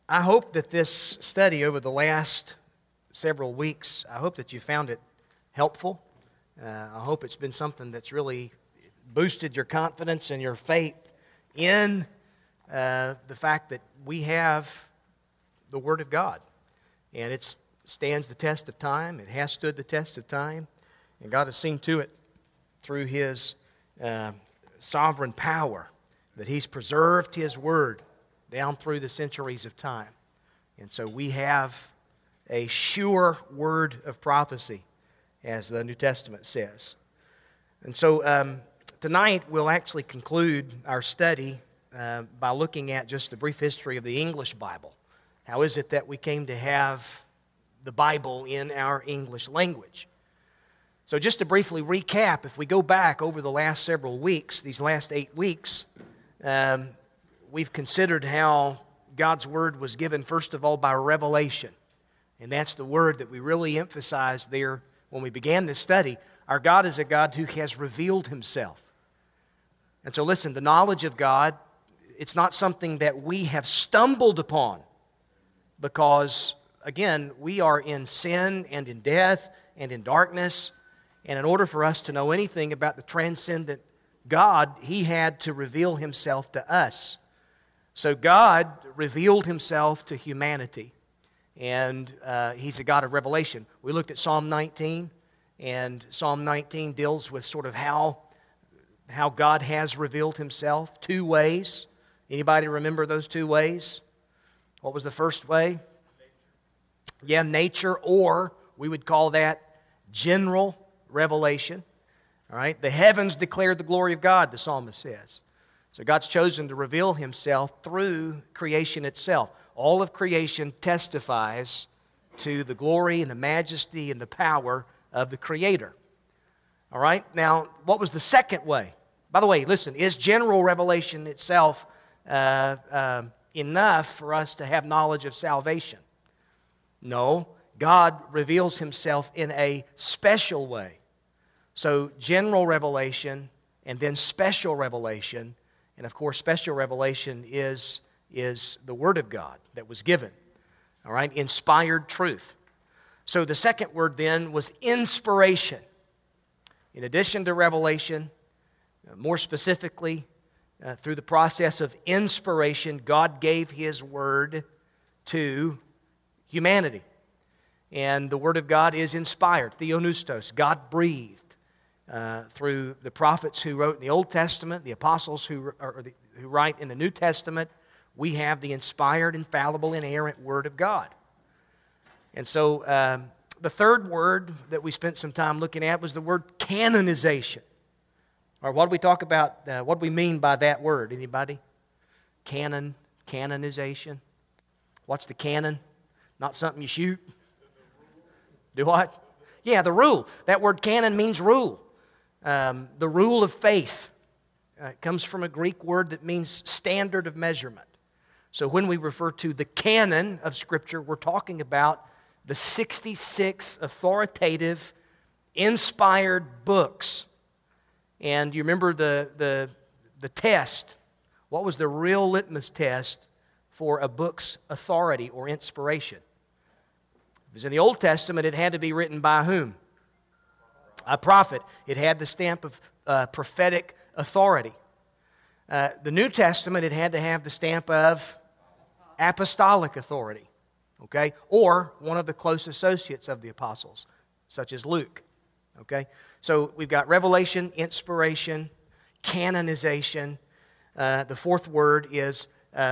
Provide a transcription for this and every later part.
I hope that this study over the last several weeks, I hope that you found it helpful. I hope it's been something that's really boosted your confidence and your faith in the fact that we have the Word of God. And it stands the test of time. It has stood the test of time. And God has seen to it through His sovereign power that He's preserved His Word down through the centuries of time. And so we have a sure word of prophecy, as the New Testament says. And so tonight we'll actually conclude our study by looking at just a brief history of the English Bible. How is it that we came to have the Bible in our English language? So just to briefly recap, if we go back over the last several weeks, these last 8 weeks, we've considered how God's Word was given, first of all, by revelation. And that's the word that we really emphasized there when we began this study. Our God is a God who has revealed Himself. And so listen, the knowledge of God, it's not something that we have stumbled upon because, again, we are in sin and in death and in darkness. And in order for us to know anything about the transcendent God, He had to reveal Himself to us. So God revealed Himself to humanity. And He's a God of revelation. We looked at Psalm 19, and Psalm 19 deals with sort of how God has revealed Himself. 2 ways. Anybody remember those 2 ways? What was the first way? Yeah, nature, or we would call that general revelation. All right, the heavens declare the glory of God, the psalmist says. So God's chosen to reveal Himself through creation itself. All of creation testifies to the glory and the majesty and the power of the Creator. All right, now, what was the second way? By the way, listen, is general revelation itself enough for us to have knowledge of salvation? No, God reveals Himself in a special way. So general revelation and then special revelation, and of course special revelation is the Word of God that was given. All right, inspired truth. So the second word then was inspiration. In addition to revelation, more specifically, through the process of inspiration, God gave His Word to humanity. And the Word of God is inspired, theopneustos, God-breathed, through the prophets who wrote in the Old Testament, the apostles who write in the New Testament. We have the inspired, infallible, inerrant Word of God. And so the third word that we spent some time looking at was the word canonization. Or what do we talk about? What do we mean by that word? Anybody? Canonization. What's the canon? Not something you shoot. Do what? Yeah, the rule. That word canon means rule. The rule of faith. It comes from a Greek word that means standard of measurement. So when we refer to the canon of Scripture, we're talking about the 66 authoritative, inspired books. And you remember the test. What was the real litmus test for a book's authority or inspiration? Because in the Old Testament, it had to be written by whom? A prophet. It had the stamp of prophetic authority. The New Testament, it had to have the stamp of apostolic authority. Okay? Or one of the close associates of the apostles, such as Luke. Okay? So we've got revelation, inspiration, canonization. The fourth word is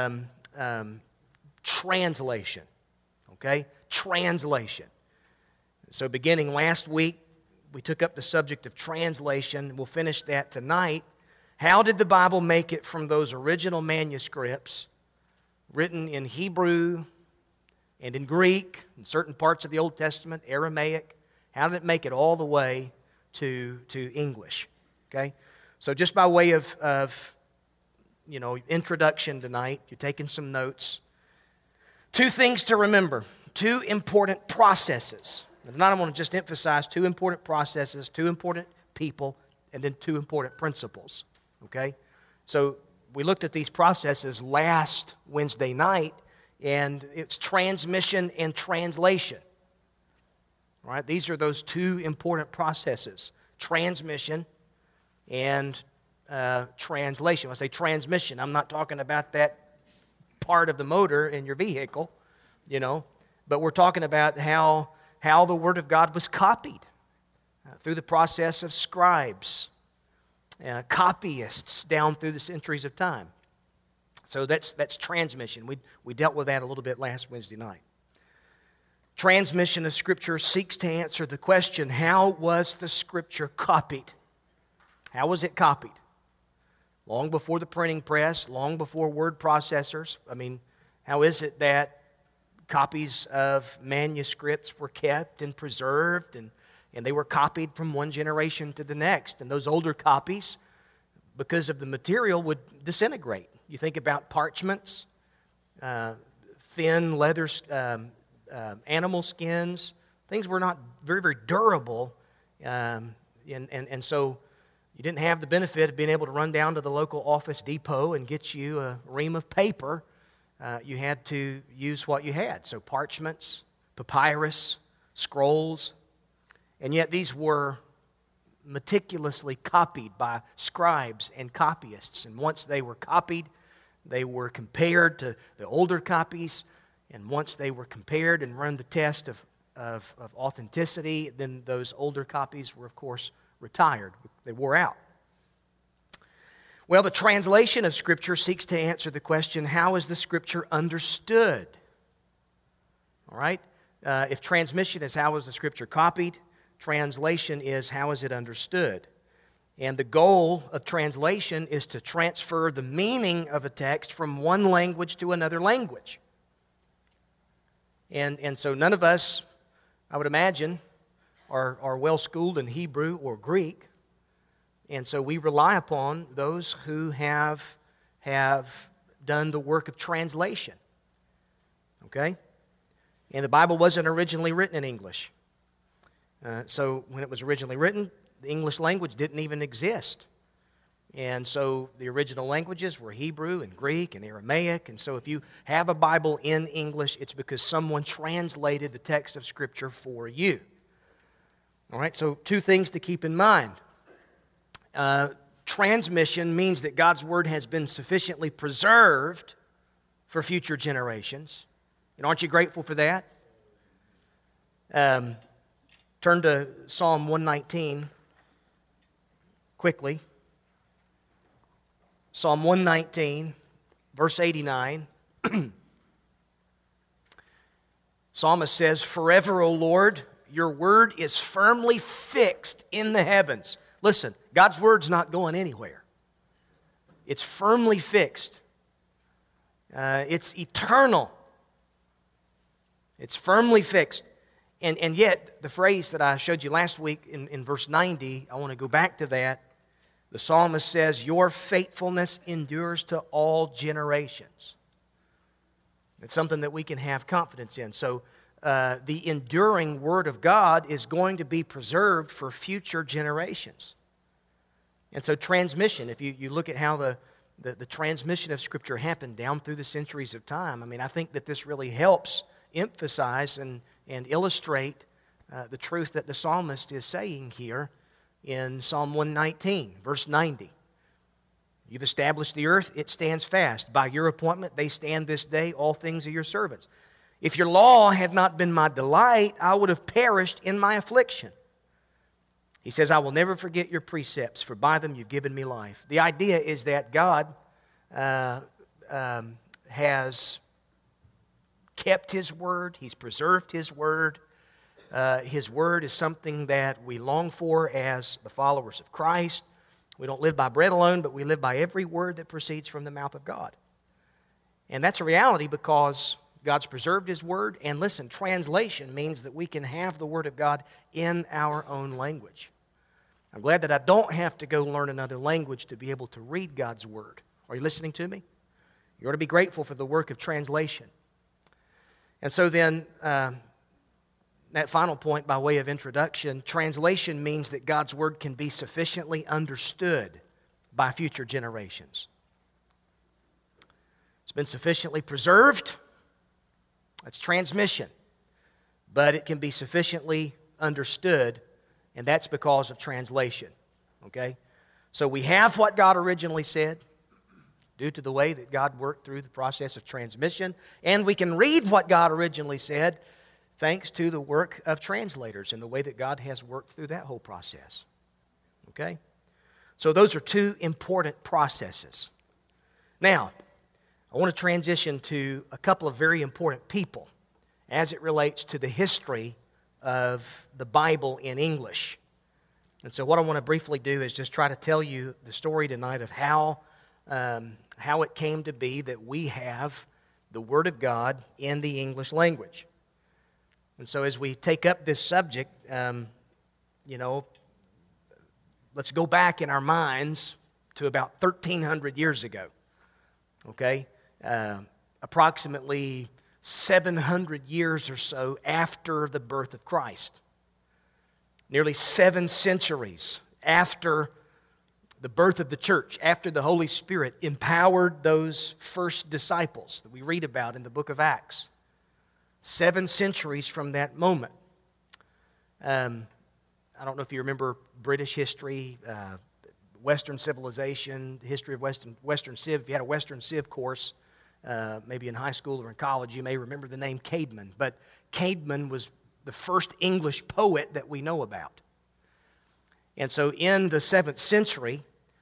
translation. Okay? Translation. So beginning last week, we took up the subject of translation. We'll finish that tonight. How did the Bible make it from those original manuscripts written in Hebrew and in Greek, in certain parts of the Old Testament, Aramaic? How did it make it all the way to English? Okay? So just by way of introduction tonight, you're taking some notes. 2 things to remember. 2 important processes. Tonight I want to just emphasize 2 important processes, 2 important people, and then 2 important principles. Okay? So we looked at these processes last Wednesday night and it's transmission and translation. All right, these are those two important processes, transmission and translation. When I say transmission, I'm not talking about that part of the motor in your vehicle, but we're talking about how the Word of God was copied through the process of scribes, copyists down through the centuries of time. So that's transmission. We dealt with that a little bit last Wednesday night. Transmission of Scripture seeks to answer the question, how was the Scripture copied? How was it copied? Long before the printing press, long before word processors. How is it that copies of manuscripts were kept and preserved, and they were copied from one generation to the next? And those older copies, because of the material, would disintegrate. You think about parchments, thin leather, animal skins. Things were not very, very durable, and so you didn't have the benefit of being able to run down to the local Office Depot and get you a ream of paper. You had to use what you had. So parchments, papyrus, scrolls, and yet these were meticulously copied by scribes and copyists. And once they were copied, they were compared to the older copies. And once they were compared and run the test of authenticity, then those older copies were, of course, retired. They wore out. Well, the translation of Scripture seeks to answer the question, how is the Scripture understood? All right? If transmission is how is the Scripture copied, translation is how is it understood. And the goal of translation is to transfer the meaning of a text from one language to another language. And so none of us, I would imagine, are well-schooled in Hebrew or Greek. And so we rely upon those who have done the work of translation. Okay? And the Bible wasn't originally written in English. So when it was originally written, the English language didn't even exist. And so the original languages were Hebrew and Greek and Aramaic. And so if you have a Bible in English, it's because someone translated the text of Scripture for you. All right, so two things to keep in mind. Transmission means that God's Word has been sufficiently preserved for future generations. And aren't you grateful for that? Turn to Psalm 119 quickly. Psalm 119, verse 89. Psalmist says, "Forever, O Lord, your word is firmly fixed in the heavens." Listen, God's word's not going anywhere. It's firmly fixed. It's eternal. It's firmly fixed. And yet, the phrase that I showed you last week in verse 90, I want to go back to that. The psalmist says, your faithfulness endures to all generations. It's something that we can have confidence in. So the enduring Word of God is going to be preserved for future generations. And so transmission, if you look at how the transmission of Scripture happened down through the centuries of time, I think that this really helps emphasize and illustrate the truth that the psalmist is saying here in Psalm 119, verse 90. You've established the earth, it stands fast. By your appointment, they stand this day, all things are your servants. If your law had not been my delight, I would have perished in my affliction. He says, I will never forget your precepts, for by them you've given me life. The idea is that God has kept His word, He's preserved His word. His word is something that we long for as the followers of Christ. We don't live by bread alone, but we live by every word that proceeds from the mouth of God. And that's a reality because God's preserved His word. And listen, translation means that we can have the word of God in our own language. I'm glad that I don't have to go learn another language to be able to read God's word. Are you listening to me? You ought to be grateful for the work of translation. And so then, that final point by way of introduction, translation means that God's word can be sufficiently understood by future generations. It's been sufficiently preserved That's transmission. But it can be sufficiently understood, and that's because of translation. Okay? So we have what God originally said due to the way that God worked through the process of transmission, and we can read what God originally said thanks to the work of translators and the way that God has worked through that whole process. Okay? So those are two important processes. Now, I want to transition to a couple of very important people as it relates to the history of the Bible in English. And so what I want to briefly do is just try to tell you the story tonight of how it came to be that we have the Word of God in the English language. And so as we take up this subject, let's go back in our minds to about 1,300 years ago, okay? Approximately 700 years or so after the birth of Christ. Nearly 7 centuries after the birth of the church, after the Holy Spirit empowered those first disciples that we read about in the book of Acts. 7 centuries from that moment. I don't know if you remember British history, Western civilization, the history of Western Civ. If you had a Western Civ course, maybe in high school or in college, you may remember the name Caedmon. But Caedmon was the first English poet that we know about. And so in the 7th century,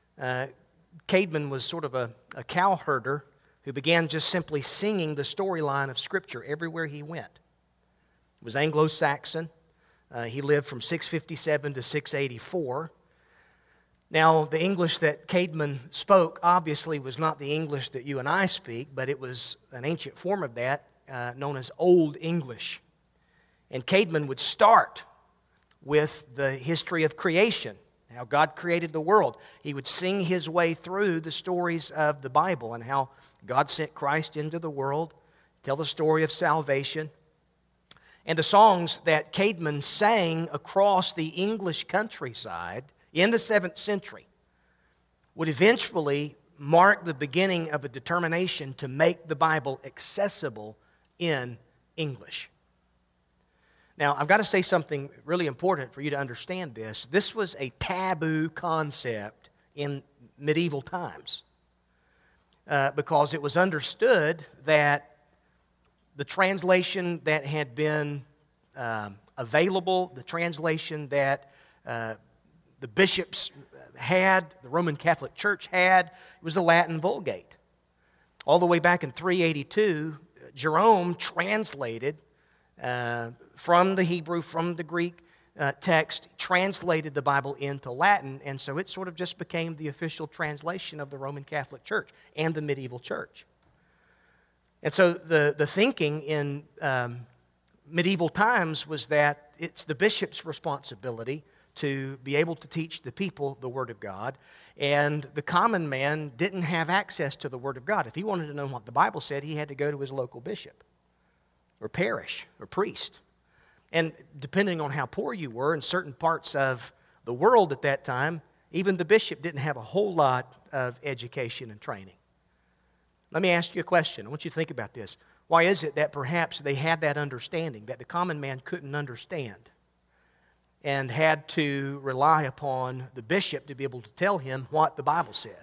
Caedmon was sort of a cow herder who began just simply singing the storyline of Scripture everywhere he went. It was Anglo-Saxon. He lived from 657 to 684. Now, the English that Caedmon spoke obviously was not the English that you and I speak, but it was an ancient form of that known as Old English. And Caedmon would start with the history of creation, how God created the world. He would sing his way through the stories of the Bible and how God sent Christ into the world, tell the story of salvation. And the songs that Caedmon sang across the English countryside in the 7th century would eventually mark the beginning of a determination to make the Bible accessible in English. Now, I've got to say something really important for you to understand this. This was a taboo concept in medieval times because it was understood that the translation that had been available, the translation that the bishops had, the Roman Catholic Church had, it was the Latin Vulgate. All the way back in 382, Jerome translated from the Hebrew, from the Greek text, translated the Bible into Latin, and so it sort of just became the official translation of the Roman Catholic Church and the medieval church. And so the thinking in medieval times was that it's the bishop's responsibility to be able to teach the people the Word of God, and the common man didn't have access to the Word of God. If he wanted to know what the Bible said, he had to go to his local bishop or parish or priest. And depending on how poor you were in certain parts of the world at that time, even the bishop didn't have a whole lot of education and training. Let me ask you a question. I want you to think about this. Why is it that perhaps they had that understanding that the common man couldn't understand and had to rely upon the bishop to be able to tell him what the Bible said?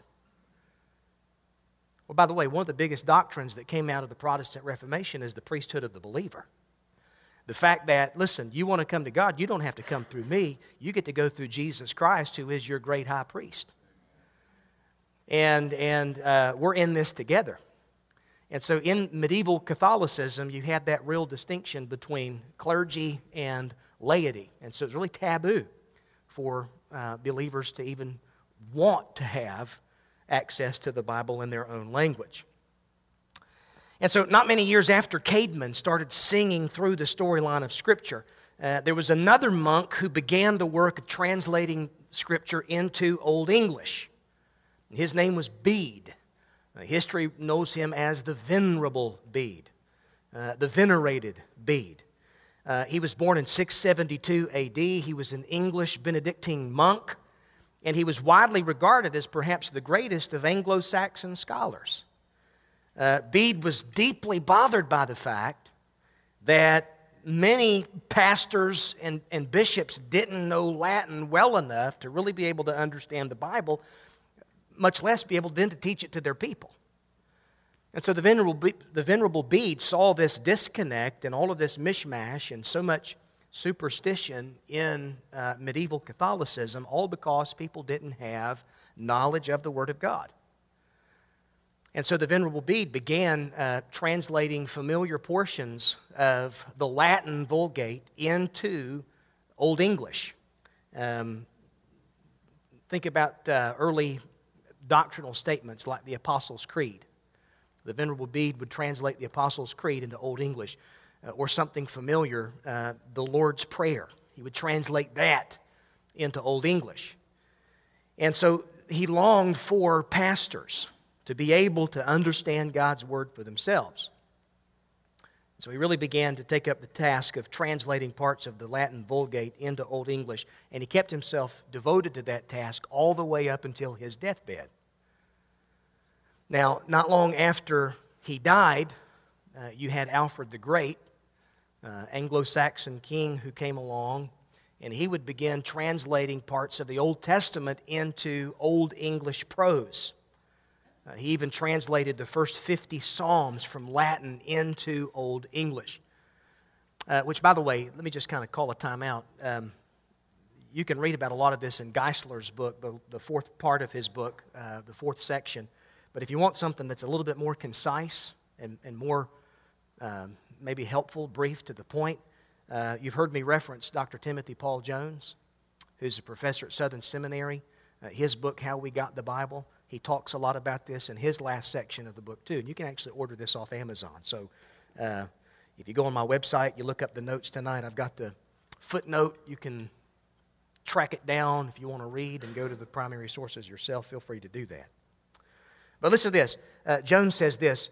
Well, by the way, one of the biggest doctrines that came out of the Protestant Reformation is the priesthood of the believer. The fact that, listen, you want to come to God, you don't have to come through me. You get to go through Jesus Christ, who is your great high priest. And we're in this together. And so in medieval Catholicism, you had that real distinction between clergy and laity. And so it's really taboo for believers to even want to have access to the Bible in their own language. And so not many years after Caedmon started singing through the storyline of Scripture, there was another monk who began the work of translating Scripture into Old English. His name was Bede. History knows him as the Venerable Bede, the Venerated Bede. He was born in 672 A.D. He was an English Benedictine monk, and he was widely regarded as perhaps the greatest of Anglo-Saxon scholars. Bede was deeply bothered by the fact that many pastors and bishops didn't know Latin well enough to really be able to understand the Bible, much less be able then to teach it to their people. And so the Venerable Bede saw this disconnect and all of this mishmash and so much superstition in medieval Catholicism, all because people didn't have knowledge of the Word of God. And so the Venerable Bede began translating familiar portions of the Latin Vulgate into Old English. Think about early doctrinal statements like the Apostles' Creed. The Venerable Bede would translate the Apostles' Creed into Old English, or something familiar, the Lord's Prayer. He would translate that into Old English. And so he longed for pastors to be able to understand God's Word for themselves. So he really began to take up the task of translating parts of the Latin Vulgate into Old English, and he kept himself devoted to that task all the way up until his deathbed. Now, not long after he died, you had Alfred the Great, Anglo-Saxon king who came along, and he would begin translating parts of the Old Testament into Old English prose. He even translated the first 50 Psalms from Latin into Old English. Which, by the way, let me just kind of call a time out. You can read about a lot of this in Geisler's book, the fourth part of his book, the fourth section. But if you want something that's a little bit more concise and more maybe helpful, brief, to the point, you've heard me reference Dr. Timothy Paul Jones, who's a professor at Southern Seminary. His book, How We Got the Bible, he talks a lot about this in his last section of the book, too. And you can actually order this off Amazon. So if you go on my website, you look up the notes tonight, I've got the footnote. You can track it down if you want to read and go to the primary sources yourself. Feel free to do that. But listen to this. Jones says this.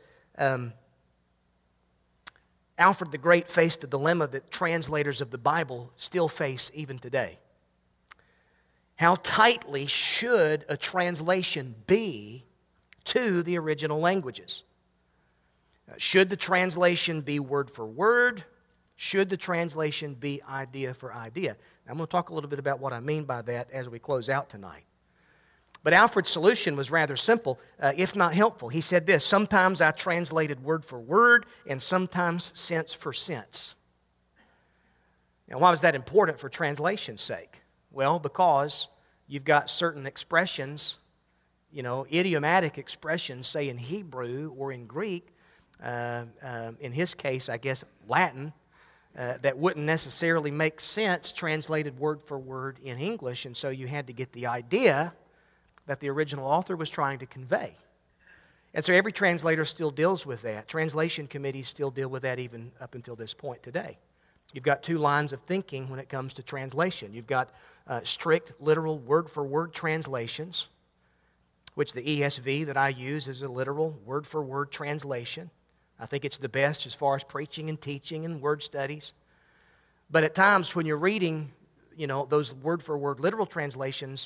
Alfred the Great faced a dilemma that translators of the Bible still face even today. How tightly should a translation be to the original languages? Should the translation be word for word? Should the translation be idea for idea? I'm going to talk a little bit about what I mean by that as we close out tonight. But Alfred's solution was rather simple, if not helpful. He said this: sometimes I translated word for word, and sometimes sense for sense. Now, why was that important for translation's sake? Well, because you've got certain expressions, idiomatic expressions, say in Hebrew or in Greek, in his case, I guess, Latin, that wouldn't necessarily make sense translated word for word in English, and so you had to get the idea that the original author was trying to convey. And so every translator still deals with that. Translation committees still deal with that even up until this point today. You've got two lines of thinking when it comes to translation. You've got strict, literal, word-for-word translations, which the ESV that I use is a literal, word-for-word translation. I think it's the best as far as preaching and teaching and word studies. But at times when you're reading, those word-for-word literal translations,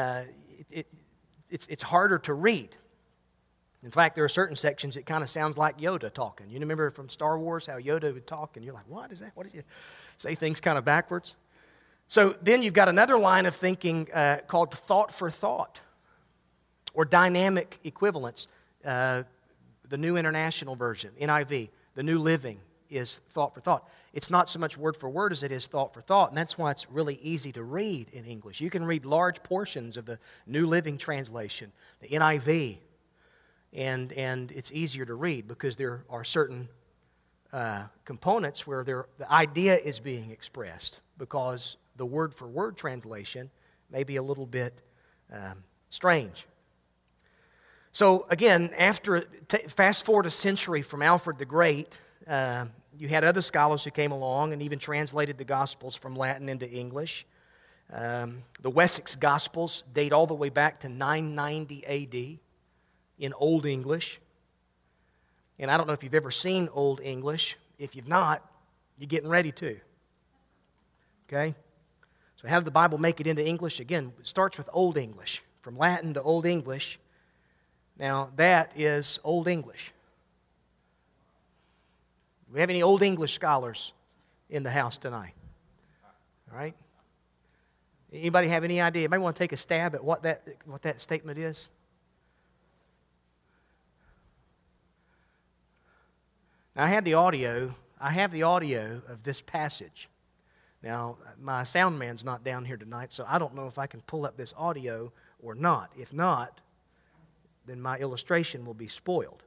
it's harder to read. In fact, there are certain sections that kind of sounds like Yoda talking. You remember from Star Wars how Yoda would talk, and you're like, what is that? What is he say things kind of backwards? So then you've got another line of thinking called thought for thought, or dynamic equivalence. The New International Version, NIV, the New Living, is thought for thought. It's not so much word for word as it is thought for thought, and that's why it's really easy to read in English. You can read large portions of the New Living Translation, the NIV, and it's easier to read because there are certain components where the idea is being expressed, because the word for word translation may be a little bit strange. So again, fast forward a century from Alfred the Great, you had other scholars who came along and even translated the Gospels from Latin into English. The Wessex Gospels date all the way back to 990 A.D. in Old English. And I don't know if you've ever seen Old English. If you've not, you're getting ready to. Okay? So how did the Bible make it into English? Again, it starts with Old English. From Latin to Old English. Now, that is Old English. Do we have any Old English scholars in the house tonight? All right. Anybody have any idea? Anybody want to take a stab at what that statement is? Now, I have the audio of this passage. Now, my sound man's not down here tonight, so I don't know if I can pull up this audio or not. If not, then my illustration will be spoiled.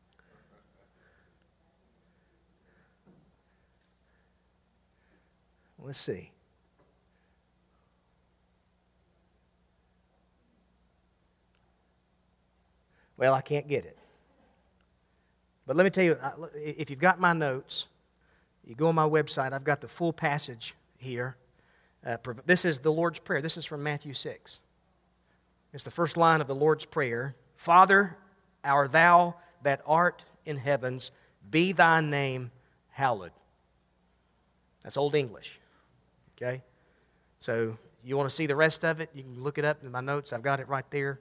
Let's see. Well, I can't get it. But let me tell you, if you've got my notes, you go on my website, I've got the full passage here. This is the Lord's Prayer. This is from Matthew 6. It's the first line of the Lord's Prayer. Father, our thou that art in heavens, be thy name hallowed. That's Old English. Okay? So you want to see the rest of it, you can look it up in my notes. I've got it right there.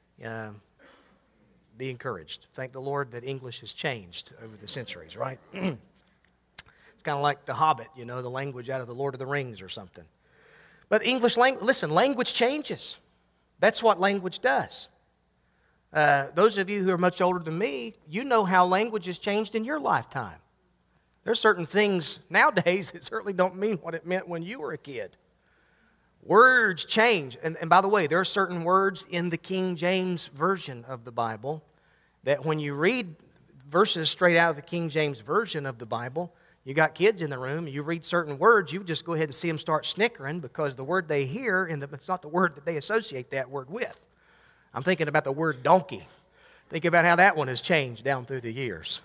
Be encouraged. Thank the Lord that English has changed over the centuries, right? It's kind of like The Hobbit, the language out of The Lord of the Rings or something. But language changes. That's what language does. Those of you who are much older than me, you know how language has changed in your lifetime. There's certain things nowadays that certainly don't mean what it meant when you were a kid. Words change. And by the way, there are certain words in the King James Version of the Bible that when you read verses straight out of the King James Version of the Bible, you got kids in the room, you read certain words, you just go ahead and see them start snickering because the word they hear, it's not the word that they associate that word with. I'm thinking about the word donkey. Think about how that one has changed down through the years.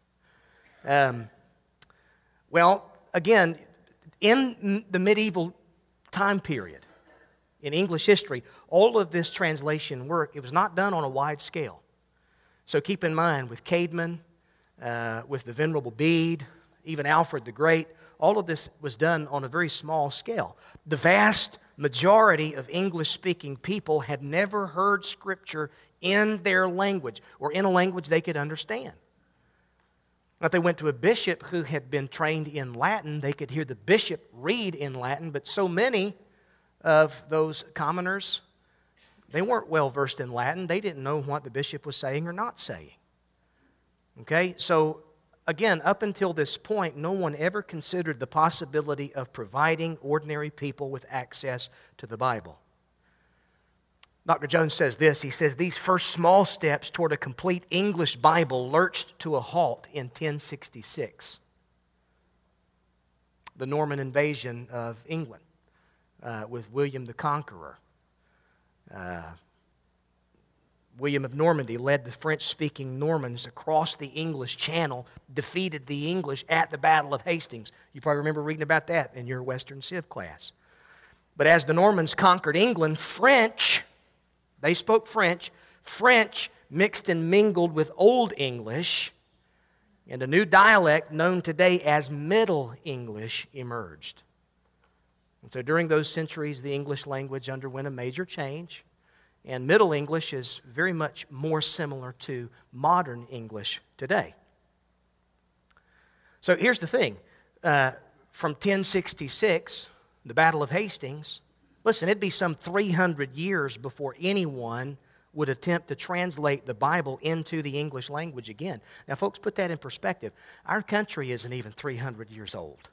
Well, again, in the medieval time period, in English history, all of this translation work, it was not done on a wide scale. So keep in mind, with Caedmon, with the Venerable Bede, even Alfred the Great, all of this was done on a very small scale. The vast majority of English-speaking people had never heard Scripture in their language or in a language they could understand. Now, if they went to a bishop who had been trained in Latin, they could hear the bishop read in Latin, but so many of those commoners, they weren't well versed in Latin. They didn't know what the bishop was saying or not saying. Okay, so again, up until this point, no one ever considered the possibility of providing ordinary people with access to the Bible. Dr. Jones says this, he says, these first small steps toward a complete English Bible lurched to a halt in 1066. The Norman invasion of England with William the Conqueror. William of Normandy led the French-speaking Normans across the English Channel, defeated the English at the Battle of Hastings. You probably remember reading about that in your Western Civ class. But as the Normans conquered England, they spoke French. French mixed and mingled with Old English, and a new dialect known today as Middle English emerged. And so during those centuries, the English language underwent a major change, and Middle English is very much more similar to modern English today. So here's the thing. From 1066, the Battle of Hastings, listen, it'd be some 300 years before anyone would attempt to translate the Bible into the English language again. Now, folks, put that in perspective. Our country isn't even 300 years old.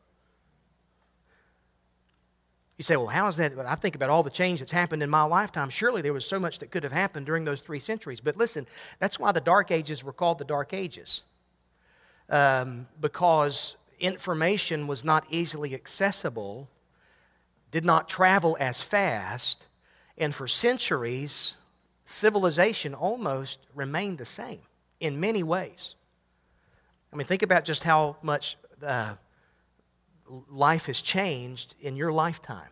You say, well, how is that? I think about all the change that's happened in my lifetime. Surely there was so much that could have happened during those 3 centuries. But listen, that's why the Dark Ages were called the Dark Ages. Because information was not easily accessible, did not travel as fast, and for centuries, civilization almost remained the same in many ways. I mean, think about just how much life has changed in your lifetime.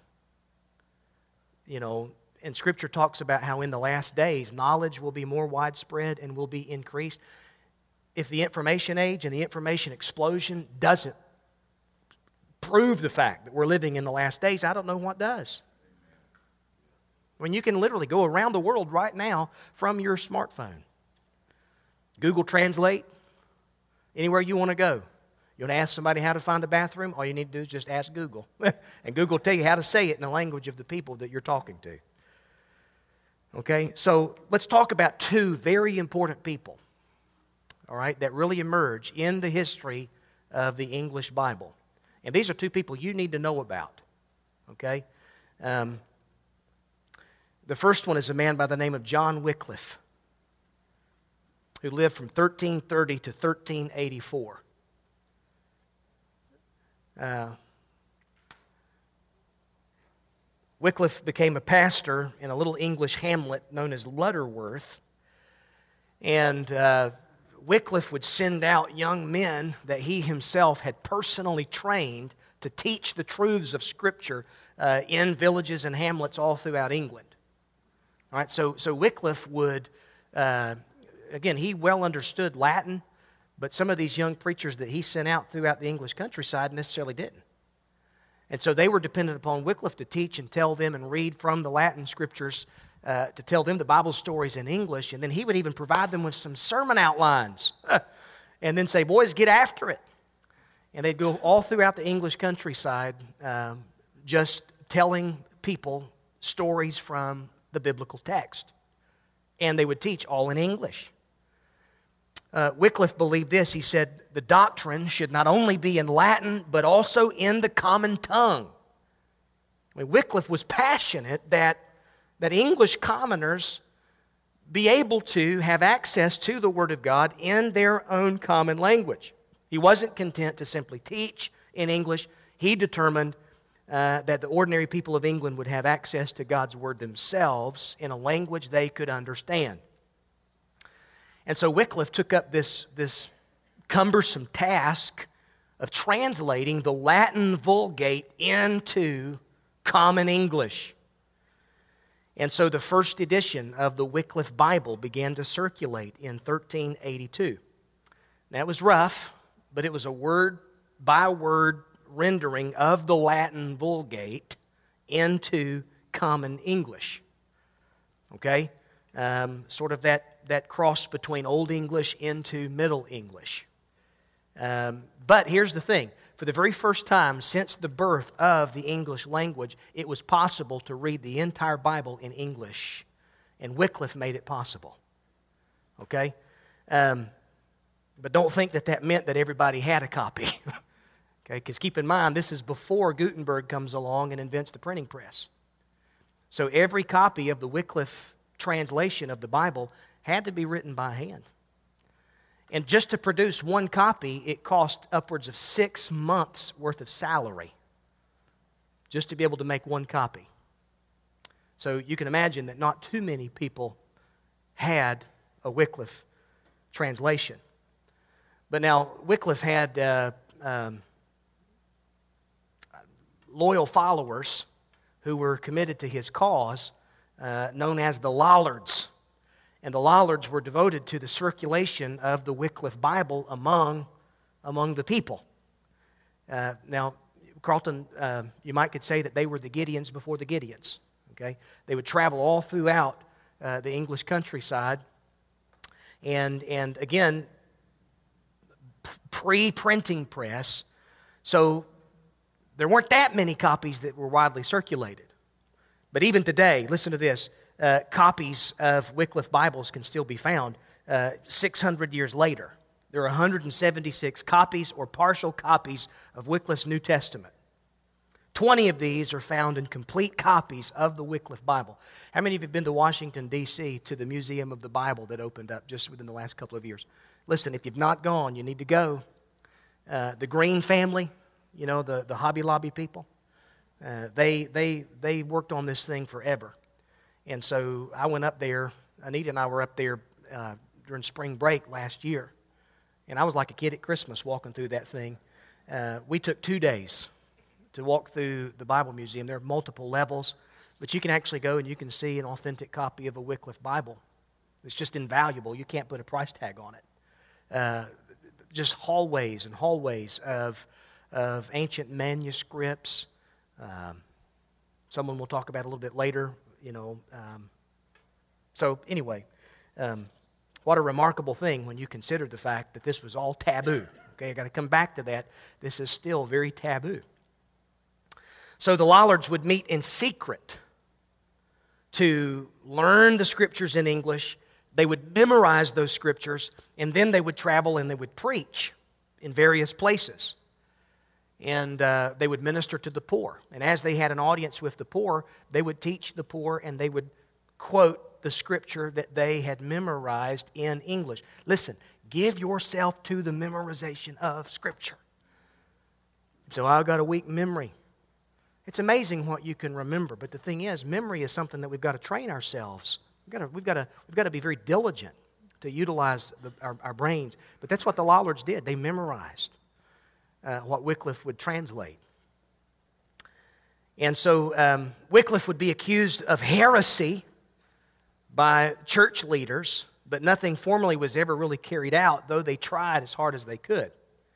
And Scripture talks about how in the last days, knowledge will be more widespread and will be increased. If the information age and the information explosion doesn't prove the fact that we're living in the last days, I don't know what does. I mean, you can literally go around the world right now from your smartphone. Google Translate, anywhere you want to go. You want to ask somebody how to find a bathroom? All you need to do is just ask Google. And Google will tell you how to say it in the language of the people that you're talking to. Okay, so let's talk about two very important people, all right, that really emerge in the history of the English Bible. And these are two people you need to know about, okay? The first one is a man by the name of John Wycliffe, who lived from 1330 to 1384. Wycliffe became a pastor in a little English hamlet known as Lutterworth. And Wycliffe would send out young men that he himself had personally trained to teach the truths of Scripture in villages and hamlets all throughout England. All right, so Wycliffe would, again, he well understood Latin, but some of these young preachers that he sent out throughout the English countryside necessarily didn't. And so they were dependent upon Wycliffe to teach and tell them and read from the Latin Scriptures, to tell them the Bible stories in English, and then he would even provide them with some sermon outlines and then say, boys, get after it. And they'd go all throughout the English countryside just telling people stories from the biblical text. And they would teach all in English. Wycliffe believed this. He said, the doctrine should not only be in Latin, but also in the common tongue. I mean, Wycliffe was passionate that English commoners be able to have access to the Word of God in their own common language. He wasn't content to simply teach in English. He determined that the ordinary people of England would have access to God's Word themselves in a language they could understand. And so Wycliffe took up this cumbersome task of translating the Latin Vulgate into common English. And so the first edition of the Wycliffe Bible began to circulate in 1382. That was rough, but it was a word-by-word rendering of the Latin Vulgate into common English. Okay? Sort of that cross between Old English into Middle English. But here's the thing. For the very first time since the birth of the English language, it was possible to read the entire Bible in English. And Wycliffe made it possible. Okay? But don't think that meant that everybody had a copy. Okay? Because keep in mind, this is before Gutenberg comes along and invents the printing press. So every copy of the Wycliffe translation of the Bible had to be written by hand. And just to produce one copy, it cost upwards of 6 months' worth of salary just to be able to make one copy. So you can imagine that not too many people had a Wycliffe translation. But now, Wycliffe had loyal followers who were committed to his cause, known as the Lollards. And the Lollards were devoted to the circulation of the Wycliffe Bible among the people. Now, Carlton, you might could say that they were the Gideons before the Gideons. Okay, they would travel all throughout the English countryside, and again, pre-printing press, so there weren't that many copies that were widely circulated. But even today, listen to this. Copies of Wycliffe Bibles can still be found 600 years later. There are 176 copies or partial copies of Wycliffe's New Testament. 20 of these are found in complete copies of the Wycliffe Bible. How many of you have been to Washington, D.C., to the Museum of the Bible that opened up just within the last couple of years? Listen, if you've not gone, you need to go. The Green family, you know, the Hobby Lobby people, they worked on this thing forever. And so I went up there. Anita and I were up there during spring break last year. And I was like a kid at Christmas walking through that thing. We took 2 days to walk through the Bible Museum. There are multiple levels, but you can actually go and you can see an authentic copy of a Wycliffe Bible. It's just invaluable. You can't put a price tag on it. Just hallways and hallways of ancient manuscripts. Someone we'll talk about a little bit later. You know, so anyway, what a remarkable thing when you consider the fact that this was all taboo. Okay, I got to come back to that. This is still very taboo. So the Lollards would meet in secret to learn the scriptures in English. They would memorize those scriptures, and then they would travel and they would preach in various places. And they would minister to the poor. And as they had an audience with the poor, they would teach the poor and they would quote the scripture that they had memorized in English. Listen, give yourself to the memorization of scripture. So I've got a weak memory. It's amazing what you can remember, but the thing is, memory is something that we've got to train ourselves. We've got to be very diligent to utilize our brains. But that's what the Lollards did. They memorized what Wycliffe would translate. And so Wycliffe would be accused of heresy by church leaders, but nothing formally was ever really carried out, though they tried as hard as they could.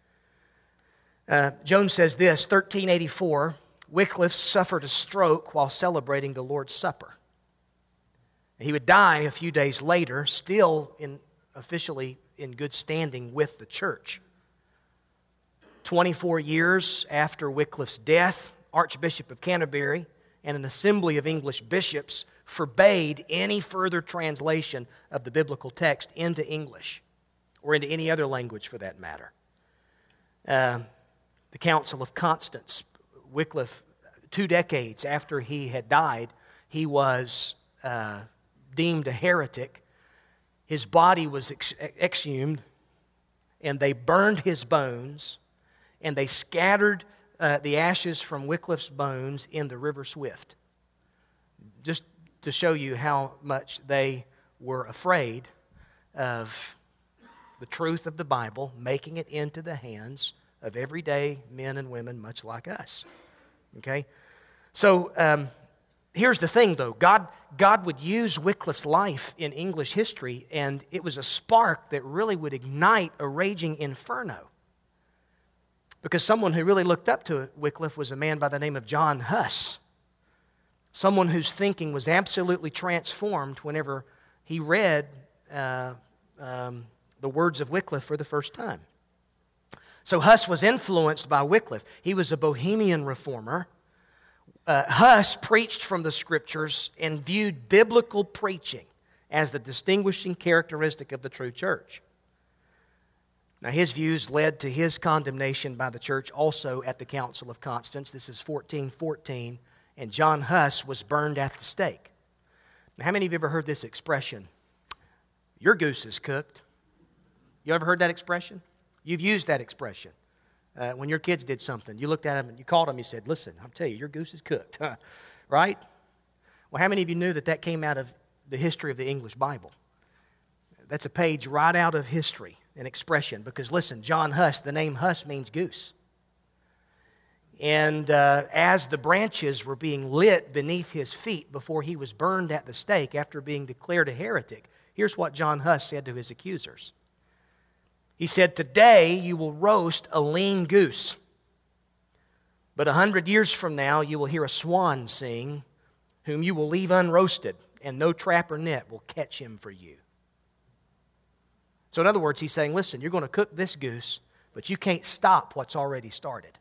Jones says this, 1384, Wycliffe suffered a stroke while celebrating the Lord's Supper. He would die a few days later, still officially in good standing with the church. 24 years after Wycliffe's death, Archbishop of Canterbury and an assembly of English bishops forbade any further translation of the biblical text into English or into any other language for that matter. The Council of Constance, Wycliffe, 2 decades after he had died, he was deemed a heretic. His body was exhumed, and they burned his bones, and they scattered the ashes from Wycliffe's bones in the River Swift, just to show you how much they were afraid of the truth of the Bible making it into the hands of everyday men and women much like us. Okay? So here's the thing, though. God would use Wycliffe's life in English history, and it was a spark that really would ignite a raging inferno. Because someone who really looked up to Wycliffe was a man by the name of John Huss. Someone whose thinking was absolutely transformed whenever he read the words of Wycliffe for the first time. So Huss was influenced by Wycliffe. He was a Bohemian reformer. Huss preached from the Scriptures and viewed biblical preaching as the distinguishing characteristic of the true church. Now, his views led to his condemnation by the church also at the Council of Constance. This is 1414, and John Huss was burned at the stake. Now, how many of you ever heard this expression? Your goose is cooked. You ever heard that expression? You've used that expression. When your kids did something, you looked at them and you called them, you said, listen, I'll tell you, your goose is cooked. Right? Well, how many of you knew that came out of the history of the English Bible? That's a page right out of history, an expression. Because listen, John Huss, the name Huss means goose. And as the branches were being lit beneath his feet before he was burned at the stake after being declared a heretic, here's what John Huss said to his accusers. He said, today you will roast a lean goose, but 100 years from now you will hear a swan sing, whom you will leave unroasted, and no trap or net will catch him for you. So in other words, he's saying, listen, you're going to cook this goose, but you can't stop what's already started.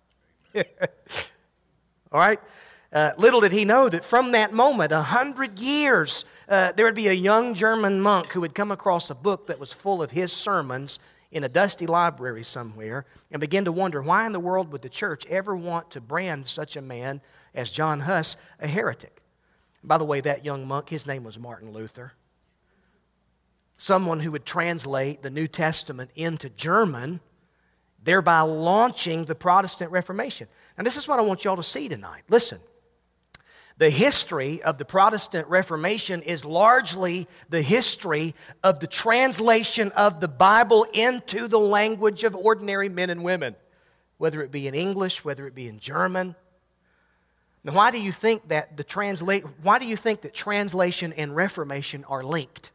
All right? Little did he know that from that moment, 100 years, there would be a young German monk who would come across a book that was full of his sermons in a dusty library somewhere and begin to wonder, why in the world would the church ever want to brand such a man as John Huss a heretic? By the way, that young monk, his name was Martin Luther. Someone who would translate the New Testament into German, thereby launching the Protestant Reformation. And this is what I want you all to see tonight. Listen. The history of the Protestant Reformation is largely the history of the translation of the Bible into the language of ordinary men and women, whether it be in English, whether it be in German. Now, why do you think that translation and Reformation are linked?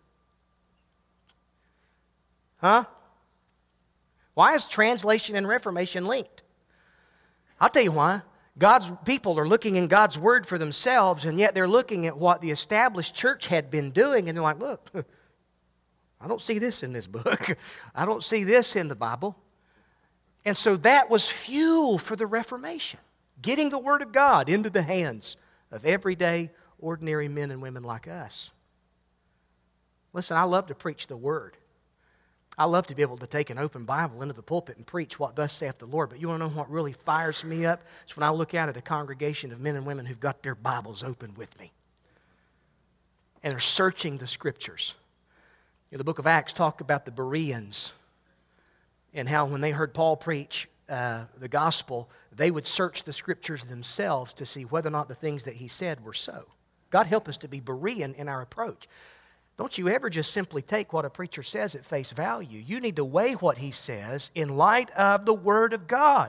Huh? Why is translation and Reformation linked? I'll tell you why. God's people are looking in God's Word for themselves, and yet they're looking at what the established church had been doing, and they're like, look, I don't see this in this book. I don't see this in the Bible. And so that was fuel for the Reformation, getting the Word of God into the hands of everyday, ordinary men and women like us. Listen, I love to preach the Word. I love to be able to take an open Bible into the pulpit and preach what thus saith the Lord. But you want to know what really fires me up? It's when I look out at a congregation of men and women who've got their Bibles open with me. And they're searching the Scriptures. The book of Acts talks about the Bereans and how when they heard Paul preach the gospel, they would search the Scriptures themselves to see whether or not the things that he said were so. God help us to be Berean in our approach. Don't you ever just simply take what a preacher says at face value. You need to weigh what he says in light of the Word of God.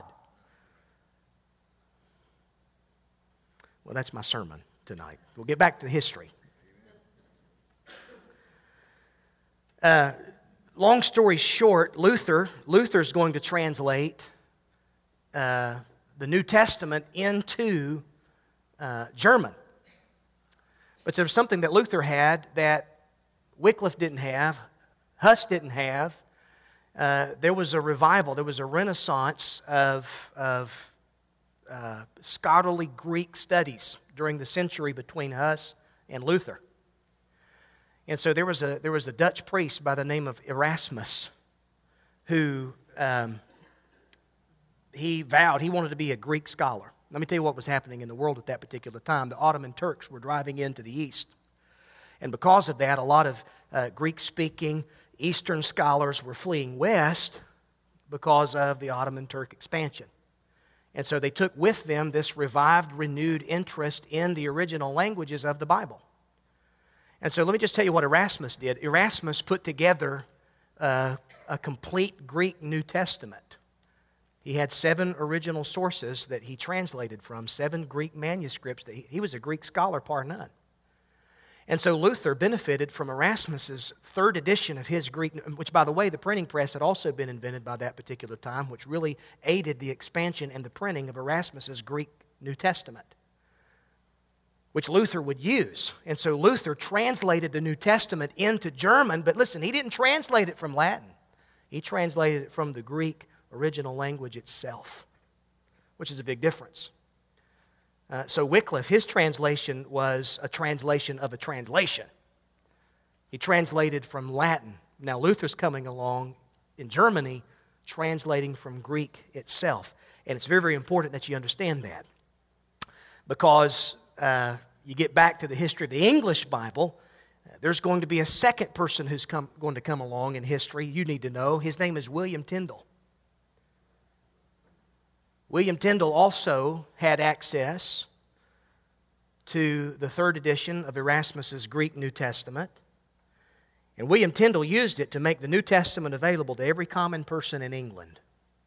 Well, that's my sermon tonight. We'll get back to history. Long story short, Luther's going to translate the New Testament into German. But there's something that Luther had that Wycliffe didn't have, Huss didn't have. There was a revival, there was a renaissance of scholarly Greek studies during the century between Huss and Luther. And so there was a Dutch priest by the name of Erasmus who he vowed he wanted to be a Greek scholar. Let me tell you what was happening in the world at that particular time. The Ottoman Turks were driving into the east. And because of that, a lot of Greek-speaking Eastern scholars were fleeing west because of the Ottoman Turk expansion. And so they took with them this revived, renewed interest in the original languages of the Bible. And so let me just tell you what Erasmus did. Erasmus put together a complete Greek New Testament. He had 7 original sources that he translated from, 7 Greek manuscripts. He was a Greek scholar, par none. And so Luther benefited from Erasmus's 3rd edition of his Greek, which, by the way, the printing press had also been invented by that particular time, which really aided the expansion and the printing of Erasmus's Greek New Testament, which Luther would use. And so Luther translated the New Testament into German, but listen, he didn't translate it from Latin. He translated it from the Greek original language itself, which is a big difference. So Wycliffe, his translation was a translation of a translation. He translated from Latin. Now Luther's coming along in Germany, translating from Greek itself. And it's very, very important that you understand that. Because you get back to the history of the English Bible, there's going to be a second person who's going to come along in history you need to know. His name is William Tyndale. William Tyndale also had access to the 3rd edition of Erasmus's Greek New Testament. And William Tyndale used it to make the New Testament available to every common person in England.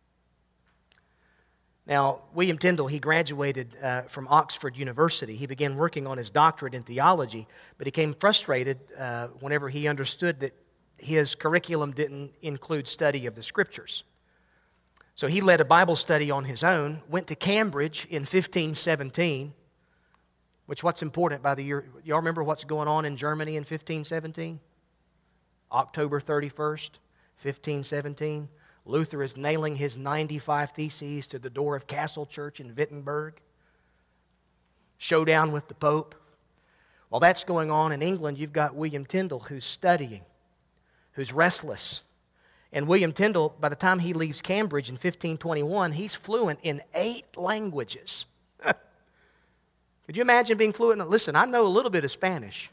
Now, William Tyndale, he graduated from Oxford University. He began working on his doctorate in theology, but he became frustrated whenever he understood that his curriculum didn't include study of the Scriptures. So he led a Bible study on his own, went to Cambridge in 1517, which what's important by the year, y'all remember what's going on in Germany in 1517? October 31st, 1517. Luther is nailing his 95 Theses to the door of Castle Church in Wittenberg. Showdown with the Pope. While that's going on in England, you've got William Tyndale who's studying, who's restless. And William Tyndale, by the time he leaves Cambridge in 1521, he's fluent in 8 languages. Could you imagine being fluent? Listen, I know a little bit of Spanish.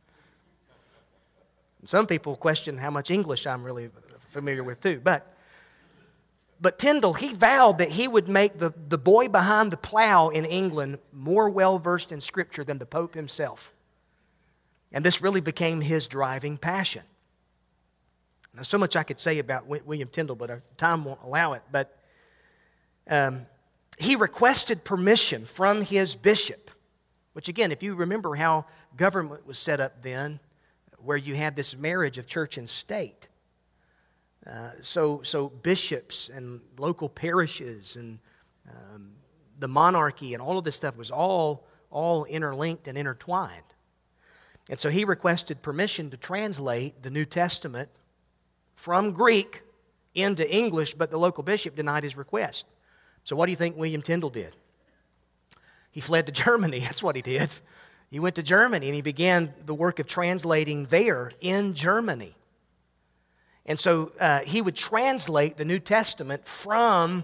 And some people question how much English I'm really familiar with too. But Tyndale, he vowed that he would make the boy behind the plow in England more well-versed in Scripture than the Pope himself. And this really became his driving passion. Now, so much I could say about William Tyndale, but our time won't allow it. But he requested permission from his bishop, which again, if you remember how government was set up then, where you had this marriage of church and state. So bishops and local parishes and the monarchy and all of this stuff was all interlinked and intertwined. And so he requested permission to translate the New Testament from Greek into English, but the local bishop denied his request. So what do you think William Tyndale did? He fled to Germany. That's what he did. He went to Germany and he began the work of translating there in Germany. And so he would translate the New Testament from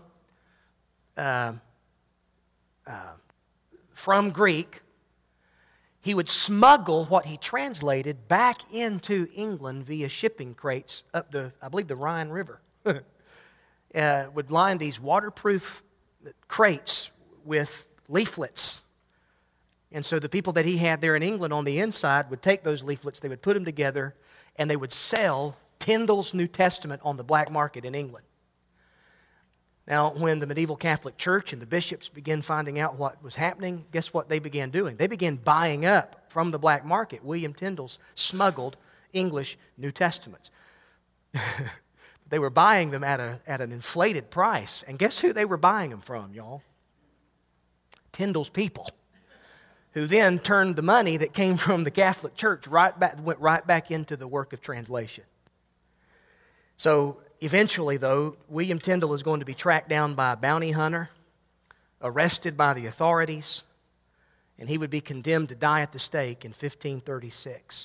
Greek. He would smuggle what he translated back into England via shipping crates up the Rhine River. Would line these waterproof crates with leaflets. And so the people that he had there in England on the inside would take those leaflets, they would put them together, and they would sell Tyndale's New Testament on the black market in England. Now, when the medieval Catholic Church and the bishops began finding out what was happening, guess what they began doing? They began buying up from the black market William Tyndale's smuggled English New Testaments. They were buying them at an inflated price. And guess who they were buying them from, y'all? Tyndale's people, who then turned the money that came from the Catholic Church went right back into the work of translation. So eventually, though, William Tyndale is going to be tracked down by a bounty hunter, arrested by the authorities, and he would be condemned to die at the stake in 1536.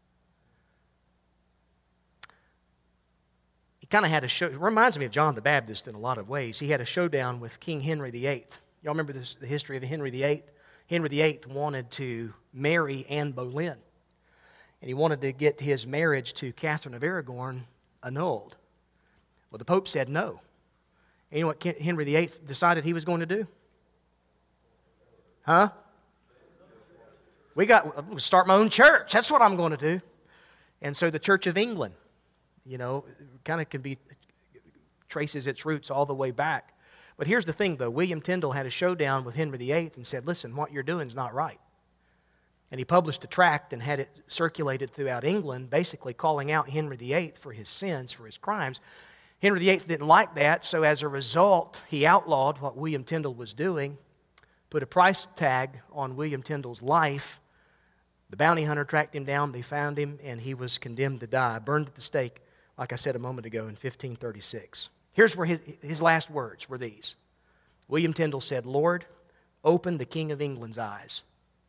He kind of had a show. It reminds me of John the Baptist in a lot of ways. He had a showdown with King Henry VIII. Y'all remember the history of Henry VIII? Henry VIII wanted to marry Anne Boleyn, and he wanted to get his marriage to Catherine of Aragon annulled. Well, the Pope said no. And you know what Henry VIII decided he was going to do? Huh? I'm going to start my own church. That's what I'm going to do. And so the Church of England, kind of traces its roots all the way back. But here's the thing, though. William Tyndale had a showdown with Henry VIII and said, listen, what you're doing is not right. And he published a tract and had it circulated throughout England, basically calling out Henry VIII for his sins, for his crimes. Henry VIII didn't like that, so as a result, he outlawed what William Tyndale was doing, put a price tag on William Tyndale's life. The bounty hunter tracked him down, they found him, and he was condemned to die, burned at the stake, like I said a moment ago, in 1536. Here's where his last words were these. William Tyndale said, Lord, open the King of England's eyes.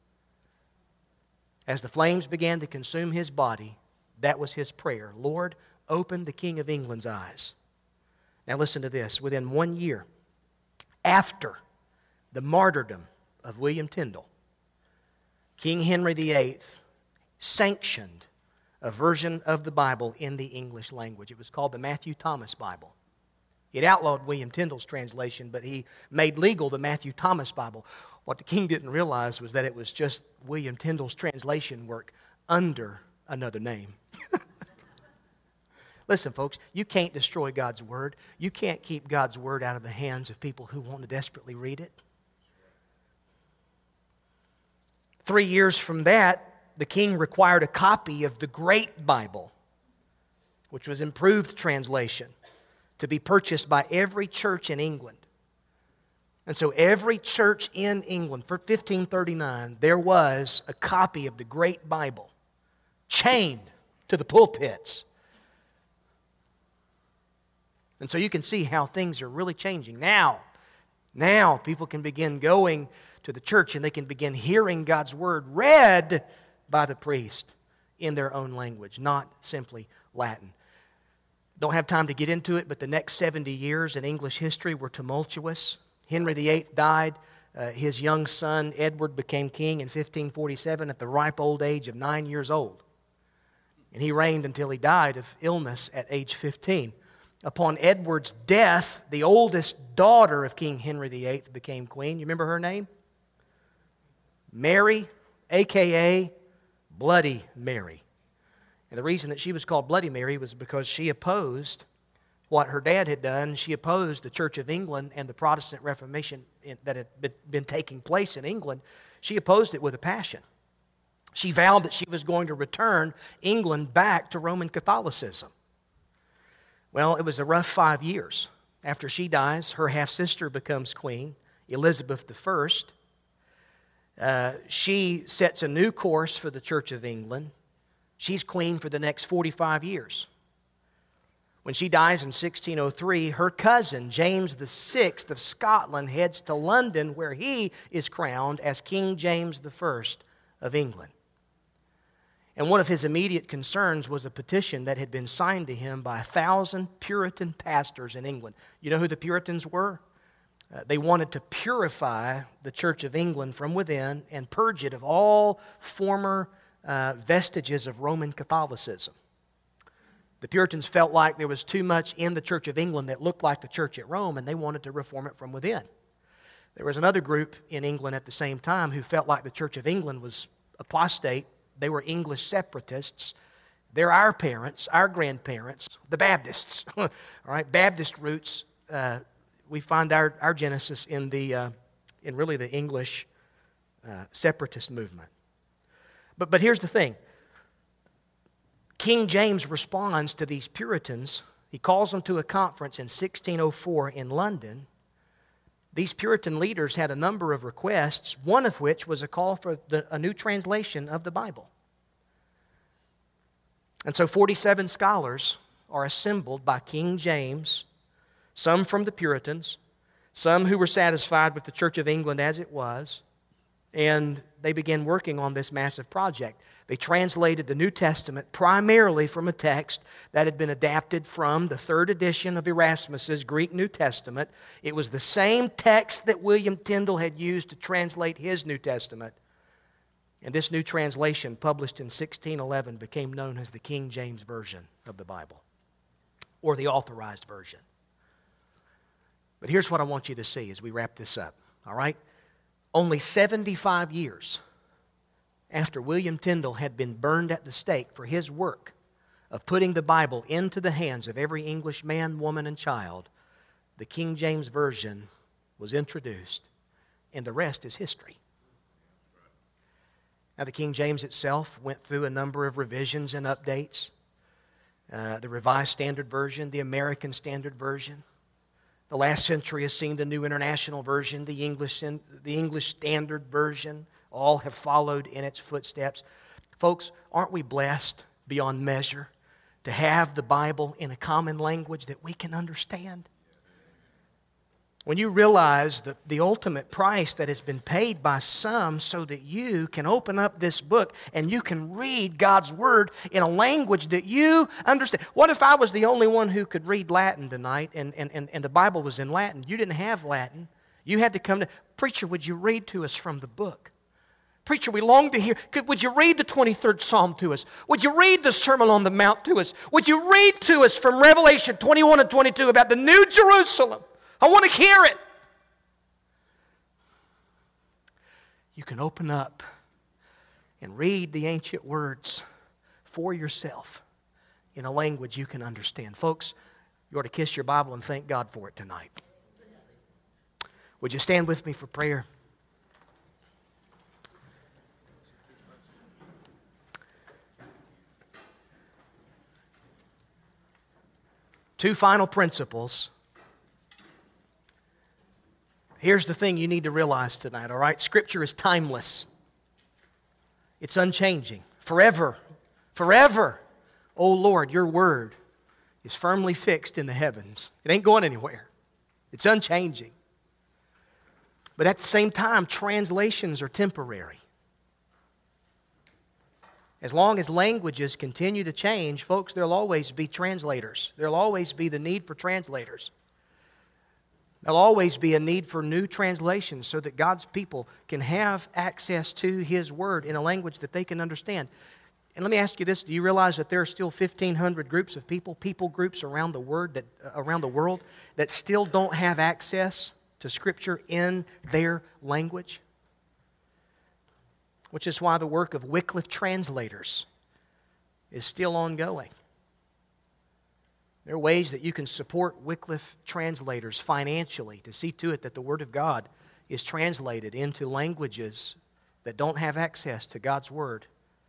As the flames began to consume his body, that was his prayer. Lord, open the King of England's eyes. Now listen to this. Within 1 year after the martyrdom of William Tyndale, King Henry VIII sanctioned a version of the Bible in the English language. It was called the Matthew Thomas Bible. It outlawed William Tyndale's translation, but he made legal the Matthew Thomas Bible. What the king didn't realize was that it was just William Tyndale's translation work under another name. Listen, folks, you can't destroy God's Word. You can't keep God's Word out of the hands of people who want to desperately read it. 3 years from that, the king required a copy of the Great Bible, which was improved translation, to be purchased by every church in England. And so every church in England, for 1539, there was a copy of the Great Bible chained to the pulpits. And so you can see how things are really changing. Now people can begin going to the church and they can begin hearing God's Word read by the priest in their own language, not simply Latin. Don't have time to get into it, but the next 70 years in English history were tumultuous. Henry VIII died. His young son, Edward, became king in 1547 at the ripe old age of 9 years old. And he reigned until he died of illness at age 15. Upon Edward's death, the oldest daughter of King Henry VIII became queen. You remember her name? Mary, a.k.a. Bloody Mary. And the reason that she was called Bloody Mary was because she opposed what her dad had done. She opposed the Church of England and the Protestant Reformation that had been taking place in England. She opposed it with a passion. She vowed that she was going to return England back to Roman Catholicism. Well, it was a rough 5 years. After she dies, her half-sister becomes queen, Elizabeth I. She sets a new course for the Church of England. She's queen for the next 45 years. When she dies in 1603, her cousin, James VI of Scotland, heads to London, where he is crowned as King James I of England. And one of his immediate concerns was a petition that had been signed to him by 1,000 Puritan pastors in England. You know who the Puritans were? They wanted to purify the Church of England from within and purge it of all former vestiges of Roman Catholicism. The Puritans felt like there was too much in the Church of England that looked like the church at Rome, and they wanted to reform it from within. There was another group in England at the same time who felt like the Church of England was apostate. They were English separatists. They're our parents, our grandparents, the Baptists. All right, Baptist roots. We find our genesis in really the English separatist movement. But here's the thing. King James responds to these Puritans. He calls them to a conference in 1604 in London. These Puritan leaders had a number of requests, one of which was a call for a new translation of the Bible. And so 47 scholars are assembled by King James, some from the Puritans, some who were satisfied with the Church of England as it was, and they began working on this massive project. They translated the New Testament primarily from a text that had been adapted from the third edition of Erasmus's Greek New Testament. It was the same text that William Tyndale had used to translate his New Testament. And this new translation, published in 1611, became known as the King James Version of the Bible, or the Authorized Version. But here's what I want you to see as we wrap this up, all right? Only 75 years after William Tyndale had been burned at the stake for his work of putting the Bible into the hands of every English man, woman, and child, the King James Version was introduced, and the rest is history. Now, the King James itself went through a number of revisions and updates. The Revised Standard Version, the American Standard Version. The last century has seen the New International Version, the English Standard Version. All have followed in its footsteps. Folks, aren't we blessed beyond measure to have the Bible in a common language that we can understand? When you realize the ultimate price that has been paid by some so that you can open up this book and you can read God's Word in a language that you understand. What if I was the only one who could read Latin tonight and the Bible was in Latin? You didn't have Latin. You had to come to... Preacher, would you read to us from the book? Preacher, we long to hear. Would you read the 23rd Psalm to us? Would you read the Sermon on the Mount to us? Would you read to us from Revelation 21 and 22 about the New Jerusalem? I want to hear it. You can open up and read the ancient words for yourself in a language you can understand. Folks, you ought to kiss your Bible and thank God for it tonight. Would you stand with me for prayer? Two final principles. Here's the thing you need to realize tonight, all right? Scripture is timeless. It's unchanging. Forever, forever, oh Lord, your word is firmly fixed in the heavens. It ain't going anywhere. It's unchanging. But at the same time, translations are temporary. As long as languages continue to change, folks, there'll always be translators. There'll always be the need for translators. There'll always be a need for new translations so that God's people can have access to His Word in a language that they can understand. And let me ask you this, do you realize that there are still 1,500 groups of people groups around the world that still don't have access to Scripture in their language? Which is why the work of Wycliffe translators is still ongoing. There are ways that you can support Wycliffe translators financially to see to it that the Word of God is translated into languages that don't have access to God's Word.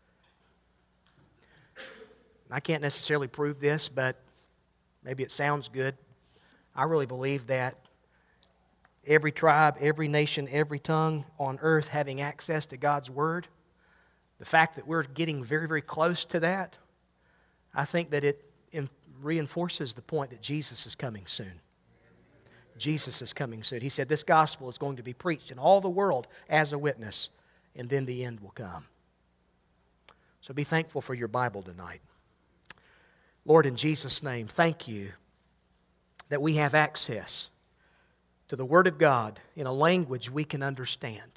I can't necessarily prove this, but maybe it sounds good. I really believe that every tribe, every nation, every tongue on earth having access to God's Word, the fact that we're getting very, very close to that, I think that it reinforces the point that Jesus is coming soon. Jesus is coming soon. He said this gospel is going to be preached in all the world as a witness, and then the end will come. So be thankful for your Bible tonight. Lord, in Jesus' name, thank you that we have access to the Word of God in a language we can understand.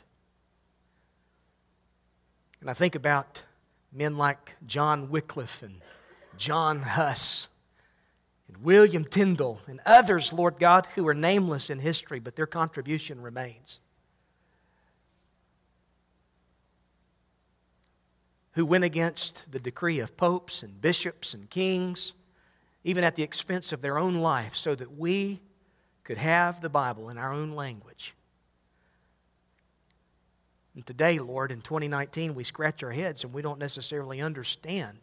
And I think about men like John Wycliffe and John Huss and William Tyndale and others, Lord God, who are nameless in history, but their contribution remains. Who went against the decree of popes and bishops and kings, even at the expense of their own life, so that we could have the Bible in our own language. And today, Lord, in 2019, we scratch our heads and we don't necessarily understand.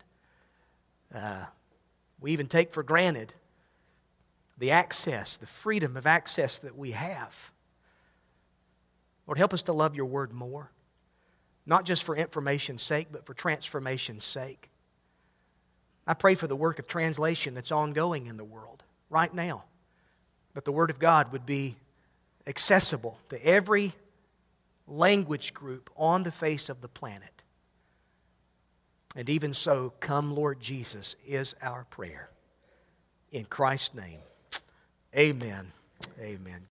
We even take for granted the access, the freedom of access that we have. Lord, help us to love your word more. Not just for information's sake, but for transformation's sake. I pray for the work of translation that's ongoing in the world right now. That the Word of God would be accessible to every language group on the face of the planet. And even so, come Lord Jesus is our prayer. In Christ's name, amen. Amen.